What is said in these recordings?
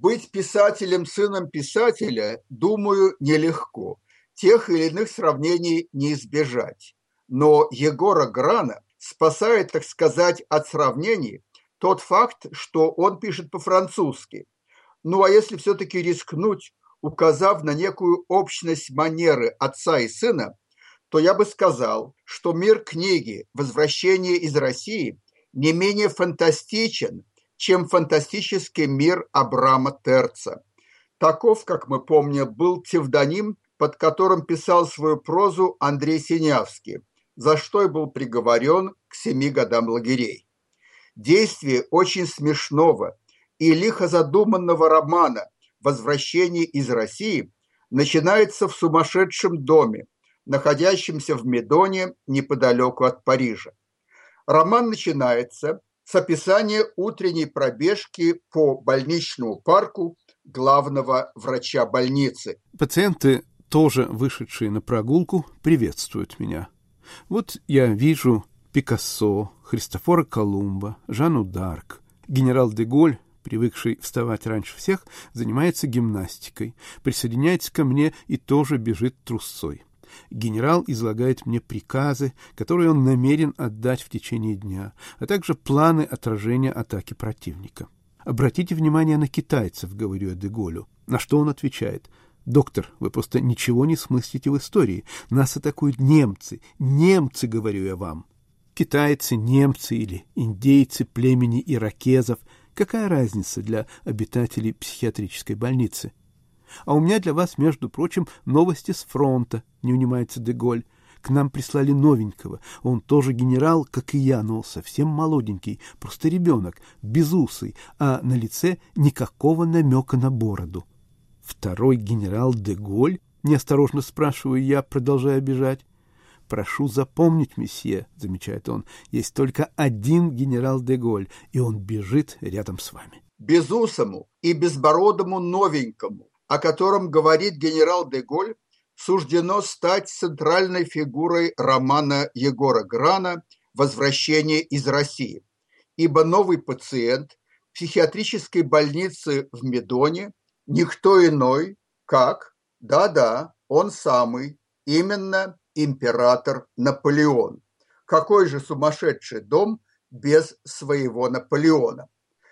Быть писателем сыном писателя, думаю, нелегко. Тех или иных сравнений не избежать. Но Егора Грана спасает, так сказать, от сравнений тот факт, что он пишет по-французски. Ну а если все-таки рискнуть, указав на некую общность манеры отца и сына, то я бы сказал, что мир книги «Возвращение из России» не менее фантастичен, чем фантастический мир Абрама Терца. Таков, как мы помним, был псевдоним, под которым писал свою прозу Андрей Синявский, за что и был приговорен к 7 годам лагерей. Действие очень смешного и лихо задуманного романа «Возвращение из России» начинается в сумасшедшем доме, находящемся в Медоне неподалеку от Парижа. Роман начинается с описания утренней пробежки по больничному парку главного врача больницы. Пациенты, тоже вышедшие на прогулку, приветствуют меня. Вот я вижу Пикассо, Христофора Колумба, Жанну д'Арк. Генерал де Голь, привыкший вставать раньше всех, занимается гимнастикой, присоединяется ко мне и тоже бежит трусцой. Генерал излагает мне приказы, которые он намерен отдать в течение дня, а также планы отражения атаки противника. «Обратите внимание на китайцев», — говорю я де Голлю. На что он отвечает: «Доктор, вы просто ничего не смыслите в истории. Нас атакуют немцы. Немцы, говорю я вам». Китайцы, немцы или индейцы племени иракезов — какая разница для обитателей психиатрической больницы? А у меня для вас, между прочим, новости с фронта, не унимается де Голь. К нам прислали новенького. Он тоже генерал, как и я, но совсем молоденький, просто ребенок, безусый, а на лице никакого намека на бороду. Второй генерал де Голь? Неосторожно спрашиваю я, продолжая бежать. «Прошу запомнить, месье», — замечает он, — «есть только один генерал де Голь, и он бежит рядом с вами». Безусому и безбородому новенькому, о котором говорит генерал де Голь, суждено стать центральной фигурой романа Егора Грана «Возвращение из России», ибо новый пациент психиатрической больницы в Медоне никто иной, как, да-да, он самый, именно император Наполеон. Какой же сумасшедший дом без своего Наполеона?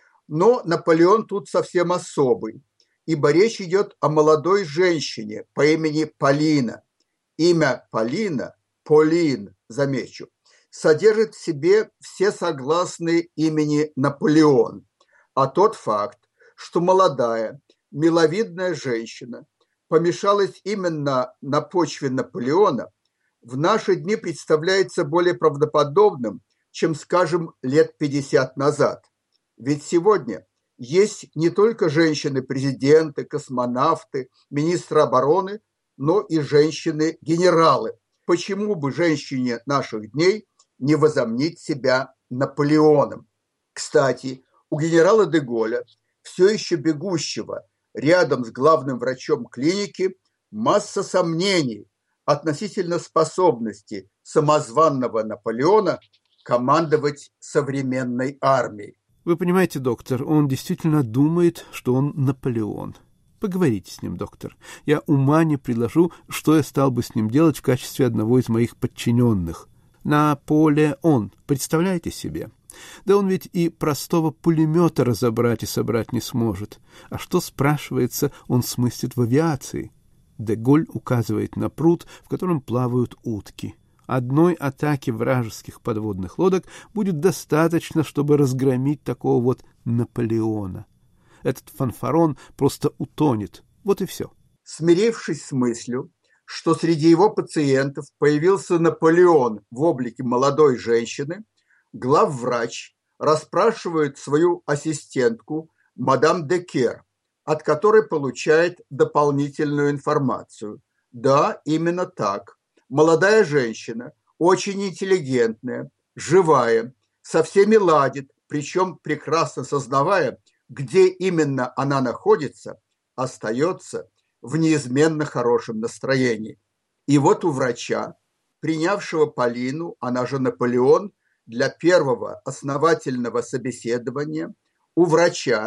Но Наполеон тут совсем особый, ибо речь идет о молодой женщине по имени Полина. Имя Полина, Полин, замечу, содержит в себе все согласные имени Наполеон. А тот факт, что молодая, миловидная женщина помешалась именно на почве Наполеона, в наши дни представляется более правдоподобным, чем, скажем, лет 50 назад. Ведь сегодня есть не только женщины-президенты, космонавты, министры обороны, но и женщины-генералы. Почему бы женщине наших дней не возомнить себя Наполеоном? Кстати, у генерала де Голля, все еще бегущего рядом с главным врачом клиники, масса сомнений относительно способности самозванного Наполеона командовать современной армией. Вы понимаете, доктор, он действительно думает, что он Наполеон. Поговорите с ним, доктор. Я ума не приложу, что я стал бы с ним делать в качестве одного из моих подчиненных. Наполеон, представляете себе? Да он ведь и простого пулемета разобрать и собрать не сможет. А что, спрашивается, он смыслит в авиации? Де Голь указывает на пруд, в котором плавают утки. Одной атаки вражеских подводных лодок будет достаточно, чтобы разгромить такого вот Наполеона. Этот фанфарон просто утонет. Вот и все. Смирившись с мыслью, что среди его пациентов появился Наполеон в облике молодой женщины, главврач расспрашивает свою ассистентку мадам Декер, от которой получает дополнительную информацию. Да, именно так. Молодая женщина, очень интеллигентная, живая, со всеми ладит, причем прекрасно сознавая, где именно она находится, остается в неизменно хорошем настроении. И вот у врача, принявшего Полину, она же Наполеон, для первого основательного собеседования, у врача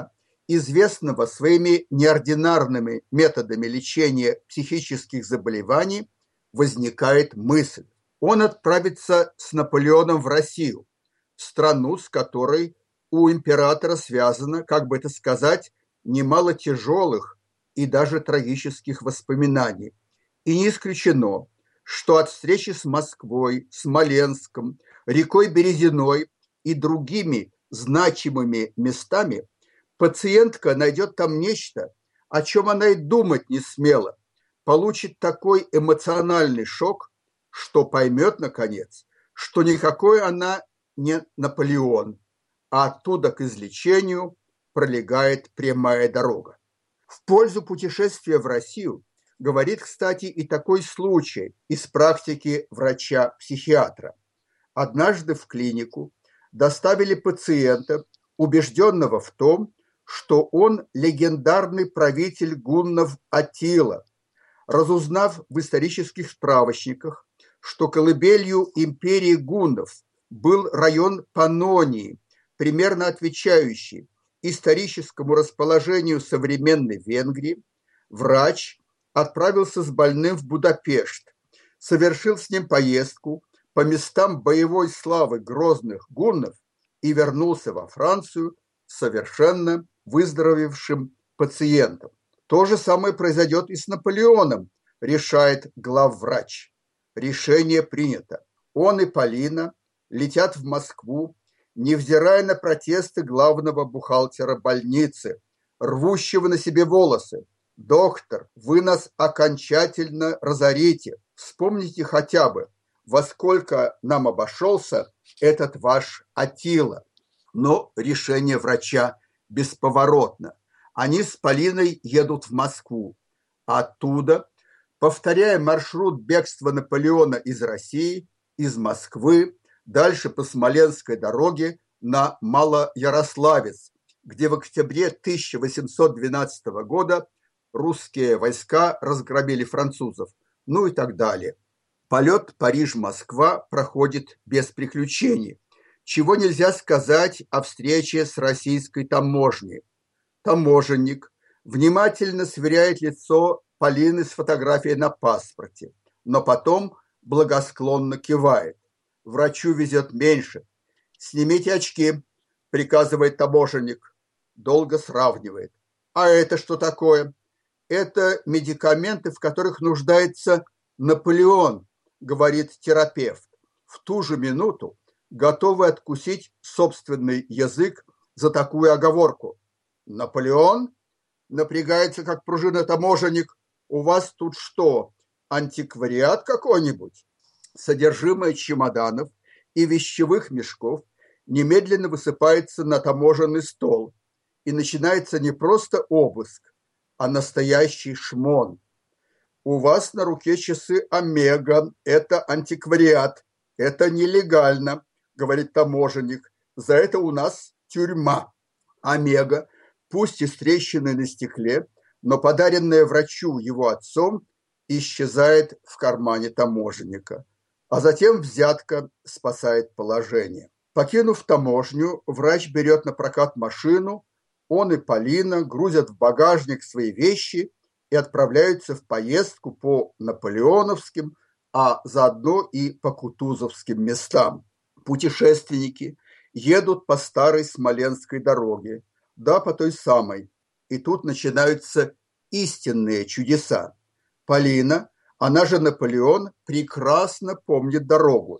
известного своими неординарными методами лечения психических заболеваний, возникает мысль. Он отправится с Наполеоном в Россию, страну, с которой у императора связано, как бы это сказать, немало тяжелых и даже трагических воспоминаний. И не исключено, что от встречи с Москвой, Смоленском, рекой Березиной и другими значимыми местами пациентка найдет там нечто, о чем она и думать не смела, получит такой эмоциональный шок, что поймет, наконец, что никакой она не Наполеон, а оттуда к излечению пролегает прямая дорога. В пользу путешествия в Россию говорит, кстати, и такой случай из практики врача-психиатра. Однажды в клинику доставили пациента, убежденного в том, что он легендарный правитель гуннов Аттила. Разузнав в исторических справочниках, что колыбелью империи гуннов был район Паннонии, примерно отвечающий историческому расположению современной Венгрии, врач отправился с больным в Будапешт, совершил с ним поездку по местам боевой славы грозных гуннов и вернулся во Францию совершенно выздоровевшим пациентом. То же самое произойдет и с Наполеоном, решает главврач. Решение принято. Он и Полина летят в Москву, невзирая на протесты главного бухгалтера больницы, рвущего на себе волосы. «Доктор, вы нас окончательно разорите. Вспомните хотя бы, во сколько нам обошелся этот ваш Аттила». Но решение врача бесповоротно. Они с Полиной едут в Москву. Оттуда, повторяя маршрут бегства Наполеона из России, из Москвы, дальше по Смоленской дороге на Малоярославец, где в октябре 1812 года русские войска разгромили французов, ну и так далее. Полет Париж-Москва проходит без приключений, чего нельзя сказать о встрече с российской таможней. Таможенник внимательно сверяет лицо Полины с фотографией на паспорте, но потом благосклонно кивает. Врачу везет меньше. «Снимите очки», – приказывает таможенник. Долго сравнивает. «А это что такое?» «Это медикаменты, в которых нуждается Наполеон», – говорит терапевт. В ту же минуту готовый откусить собственный язык за такую оговорку. «Наполеон?» – напрягается, как пружина таможенник. «У вас тут что, антиквариат какой-нибудь?» Содержимое чемоданов и вещевых мешков немедленно высыпается на таможенный стол, и начинается не просто обыск, а настоящий шмон. «У вас на руке часы Омега, это антиквариат, это нелегально», говорит таможенник, «за это у нас тюрьма». Омега, пусть и с трещиной на стекле, но подаренная врачу его отцом, исчезает в кармане таможенника. А затем взятка спасает положение. Покинув таможню, врач берет на прокат машину, он и Полина грузят в багажник свои вещи и отправляются в поездку по наполеоновским, а заодно и по кутузовским местам. Путешественники едут по старой Смоленской дороге, да, по той самой, и тут начинаются истинные чудеса. Полина, она же Наполеон, прекрасно помнит дорогу.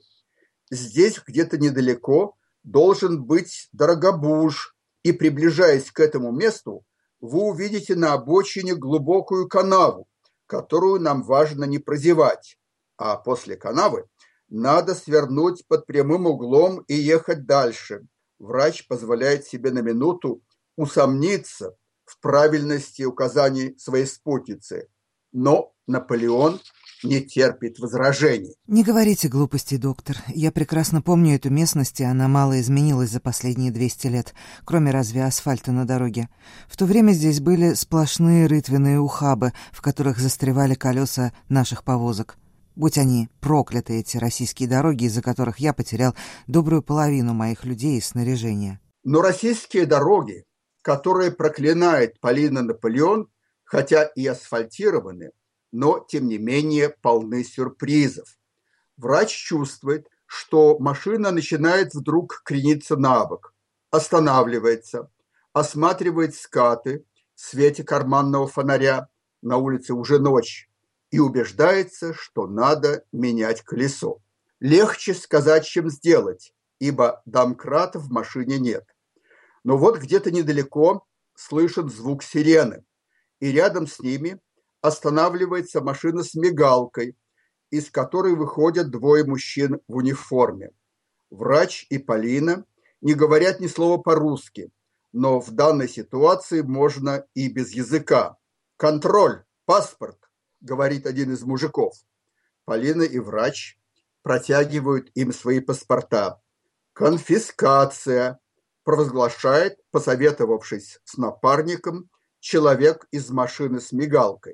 Здесь где-то недалеко должен быть Дорогобуж, и, приближаясь к этому месту, вы увидите на обочине глубокую канаву, которую нам важно не прозевать, а после канавы надо свернуть под прямым углом и ехать дальше. Врач позволяет себе на минуту усомниться в правильности указаний своей спутницы, но Наполеон не терпит возражений. Не говорите глупостей, доктор. Я прекрасно помню эту местность, и она мало изменилась за последние 200 лет, кроме разве асфальта на дороге. В то время здесь были сплошные рытвенные ухабы, в которых застревали колеса наших повозок. Будь они прокляты, эти российские дороги, из-за которых я потерял добрую половину моих людей и снаряжения. Но российские дороги которые проклинает Полина Наполеон, хотя и асфальтированы, но, тем не менее, полны сюрпризов. Врач чувствует, что машина начинает вдруг крениться на бок, останавливается, осматривает скаты в свете карманного фонаря, на улице уже ночь, и убеждается, что надо менять колесо. Легче сказать, чем сделать, ибо домкрата в машине нет. Но вот где-то недалеко слышен звук сирены, и рядом с ними останавливается машина с мигалкой, из которой выходят двое мужчин в униформе. Врач и Полина не говорят ни слова по-русски, но в данной ситуации можно и без языка. «Контроль, паспорт», – говорит один из мужиков. Полина и врач протягивают им свои паспорта. «Конфискация», – провозглашает, посоветовавшись с напарником, человек из машины с мигалкой.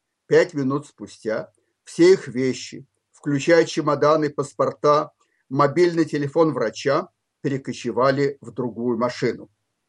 5 минут спустя все их вещи, включая чемоданы, паспорта, мобильный телефон врача, перекочевали в другую машину.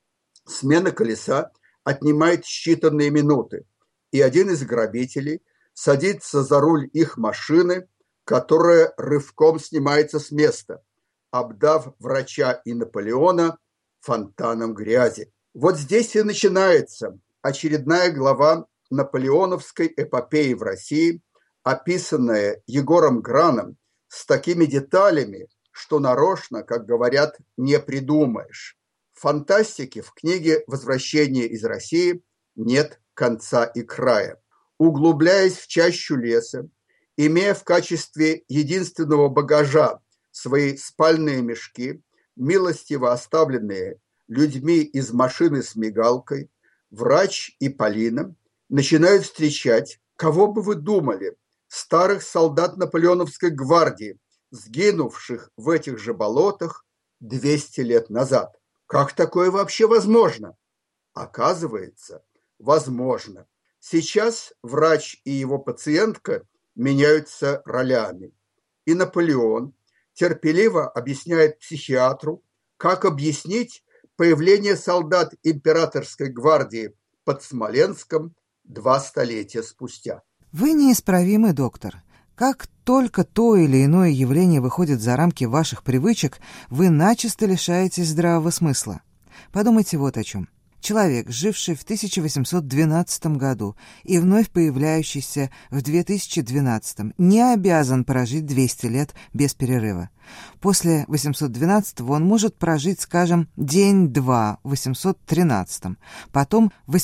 Смена колеса отнимает считанные минуты, и один из грабителей садится за руль их машины, которая рывком снимается с места, обдав врача и Наполеона фонтаном грязи. Вот здесь и начинается очередная глава наполеоновской эпопеи в России, описанная Егором Граном с такими деталями, что нарочно, как говорят, не придумаешь. Фантастики в книге «Возвращение из России» нет конца и края. Углубляясь в чащу леса, имея в качестве единственного багажа свои спальные мешки, милостиво оставленные людьми из машины с мигалкой, врач и Полина начинают встречать, кого бы вы думали, старых солдат Наполеоновской гвардии, сгинувших в этих же болотах 200 лет назад. Как такое вообще возможно? Оказывается, возможно. Сейчас врач и его пациентка меняются ролями. И Наполеон терпеливо объясняет психиатру, как объяснить появление солдат императорской гвардии под Смоленском 2 столетия спустя. Вы неисправимый, доктор. Как только то или иное явление выходит за рамки ваших привычек, вы начисто лишаетесь здравого смысла. Подумайте вот о чем. Человек, живший в 1812 году и вновь появляющийся в 2012, не обязан прожить 200 лет без перерыва. После 812-го он может прожить, скажем, день-два в 813, потом в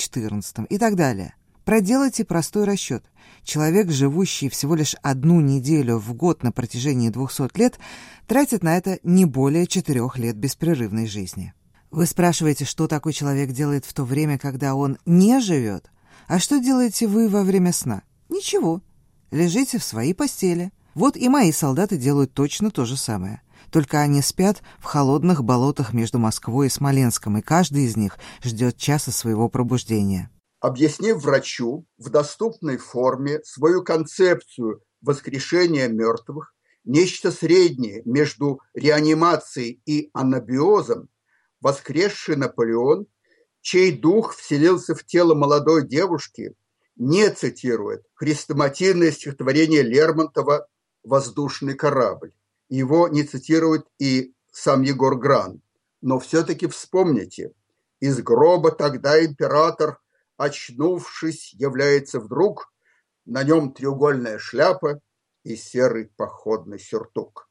814 и так далее. Проделайте простой расчет. Человек, живущий всего лишь 1 неделю в год на протяжении 200 лет, тратит на это не более 4 лет беспрерывной жизни. Вы спрашиваете, что такой человек делает в то время, когда он не живет? А что делаете вы во время сна? Ничего. Лежите в своей постели. Вот и мои солдаты делают точно то же самое. Только они спят в холодных болотах между Москвой и Смоленском, и каждый из них ждет часа своего пробуждения. Объяснив врачу в доступной форме свою концепцию воскрешения мертвых, нечто среднее между реанимацией и анабиозом, воскресший Наполеон, чей дух вселился в тело молодой девушки, не цитирует хрестоматийное стихотворение Лермонтова «Воздушный корабль». Его не цитирует и сам Егор Гран. Но все-таки вспомните, из гроба тогда император, очнувшись, является вдруг, на нем треугольная шляпа и серый походный сюртук.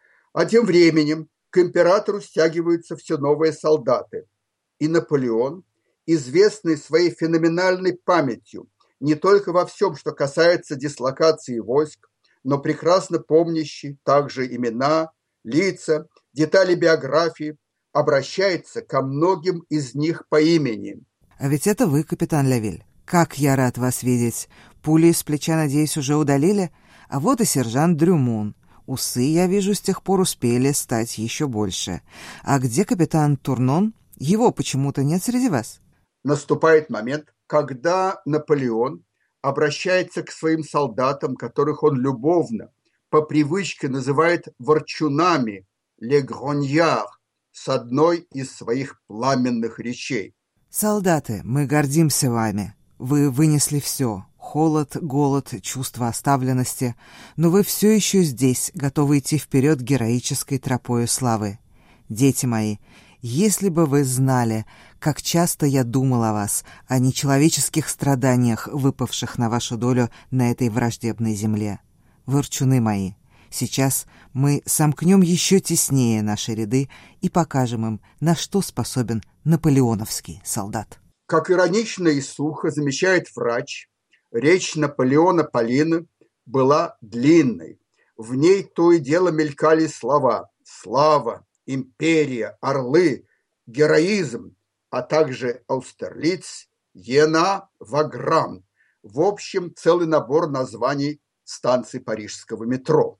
А тем временем к императору стягиваются все новые солдаты. И Наполеон, известный своей феноменальной памятью, не только во всем, что касается дислокации войск, но прекрасно помнящий также имена, лица, детали биографии, обращается ко многим из них по имени. А ведь это вы, капитан Лявель. Как я рад вас видеть. Пули из плеча, надеюсь, уже удалили? А вот и сержант Дрюмун. Усы, я вижу, с тех пор успели стать еще больше. А где капитан Турнон? Его почему-то нет среди вас. Наступает момент, когда Наполеон обращается к своим солдатам, которых он любовно, по привычке называет ворчунами, «ле гроньяр», с одной из своих пламенных речей. Солдаты, мы гордимся вами. Вы вынесли все. Холод, голод, чувство оставленности. Но вы все еще здесь, готовы идти вперед героической тропою славы. Дети мои, если бы вы знали, как часто я думал о вас, о нечеловеческих страданиях, выпавших на вашу долю на этой враждебной земле. Ворчуны мои, сейчас мы сомкнем еще теснее наши ряды и покажем им, на что способен наполеоновский солдат. Как иронично и сухо замечает врач, речь Наполеона Полины была длинной. В ней то и дело мелькали слова «слава», «империя», «орлы», «героизм», а также «Аустерлиц», «Йена», «Ваграм». В общем, целый набор названий станций парижского метро.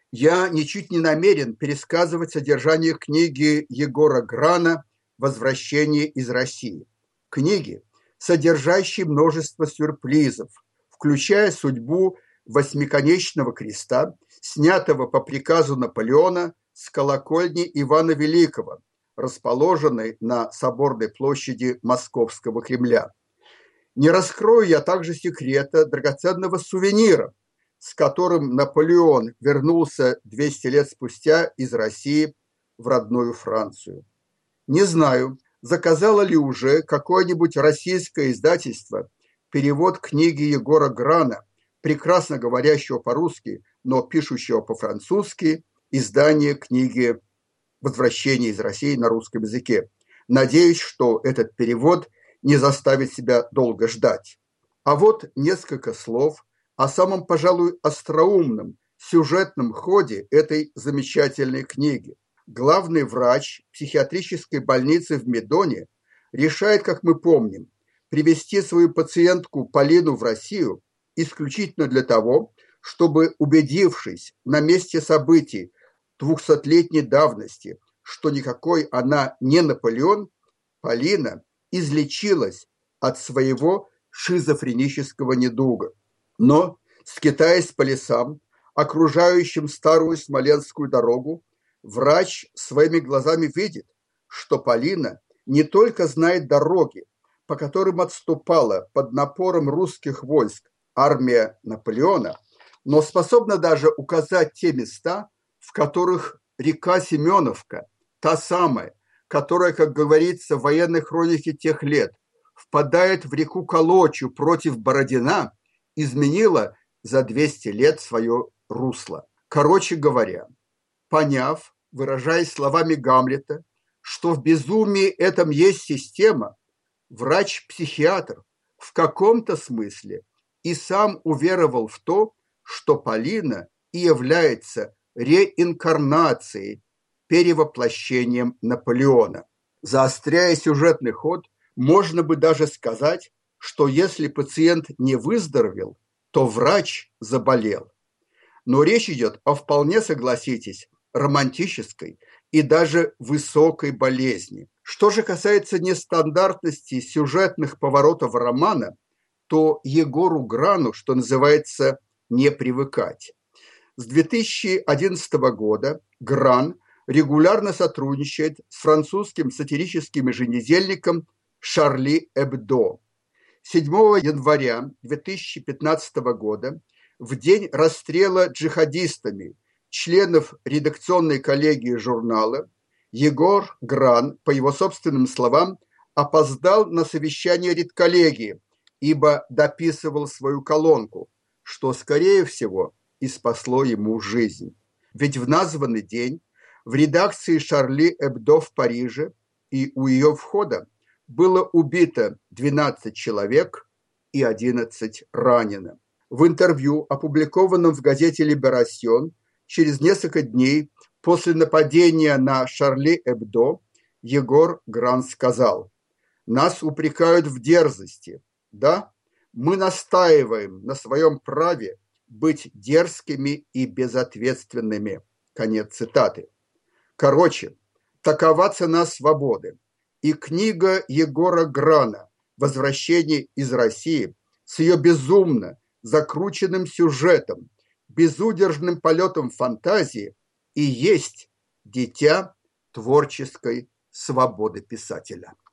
Я ничуть не намерен пересказывать содержание книги Егора Грана «Возвращение из России». Книги, содержащей множество сюрпризов, включая судьбу восьмиконечного креста, снятого по приказу Наполеона с колокольни Ивана Великого, расположенной на Соборной площади Московского Кремля. Не раскрою я также секрета драгоценного сувенира, с которым Наполеон вернулся 200 лет спустя из России в родную Францию. Не знаю, заказало ли уже какое-нибудь российское издательство перевод книги Егора Грана, прекрасно говорящего по-русски, но пишущего по-французски, издание книги «Возвращение из России» на русском языке. Надеюсь, что этот перевод не заставит себя долго ждать. А вот несколько слов о самом, пожалуй, остроумном сюжетном ходе этой замечательной книги. Главный врач психиатрической больницы в Медоне решает, как мы помним, привезти свою пациентку Полину в Россию исключительно для того, чтобы, убедившись на месте событий 200-летней давности, что никакой она не Наполеон, Полина излечилась от своего шизофренического недуга. Но, скитаясь по лесам, окружающим старую Смоленскую дорогу, врач своими глазами видит, что Полина не только знает дороги, по которым отступала под напором русских войск армия Наполеона, но способна даже указать те места, в которых река Семеновка, та самая, которая, как говорится в военной хронике тех лет, впадает в реку Колочу против Бородина, изменила за 200 лет свое русло. Короче говоря, поняв, выражаясь словами Гамлета, что в безумии этом есть система, врач-психиатр в каком-то смысле и сам уверовал в то, что Полина и является реинкарнацией, перевоплощением Наполеона. Заостряя сюжетный ход, можно бы даже сказать, что если пациент не выздоровел, то врач заболел. Но речь идет о вполне, согласитесь, романтической и даже высокой болезни. Что же касается нестандартности сюжетных поворотов романа, то Егору Грану, что называется, не привыкать. С 2011 года Гран регулярно сотрудничает с французским сатирическим еженедельником «Шарли Эбдо». 7 января 2015 года, в день расстрела джихадистами членов редакционной коллегии журнала, Егор Гран, по его собственным словам, опоздал на совещание редколлегии, ибо дописывал свою колонку, что, скорее всего, и спасло ему жизнь. Ведь в названный день в редакции «Шарли Эбдо» в Париже и у ее входа было убито 12 человек и 11 ранено. В интервью, опубликованном в газете «Либерасьон», через несколько дней после нападения на «Шарли Эбдо», Егор Гран сказал: «Нас упрекают в дерзости. Да, мы настаиваем на своем праве быть дерзкими и безответственными». Конец цитаты. Короче, такова цена свободы. И книга Егора Грана «Возвращение из России» с ее безумно закрученным сюжетом, безудержным полетом фантазии и есть дитя творческой свободы писателя.